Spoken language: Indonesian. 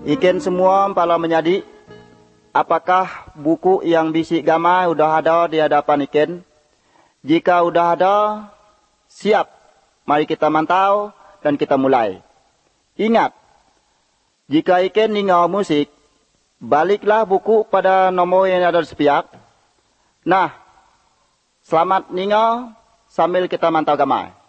Iken semua pala menjadi apakah buku yang bisik gamai udah ada di hadapan iken? Jika udah ada, siap. Mari kita mantau dan kita mulai. Ingat, jika iken ningau musik, baliklah buku pada nomor yang ada di sepiak. Nah, selamat ningau sambil kita mantau gamai.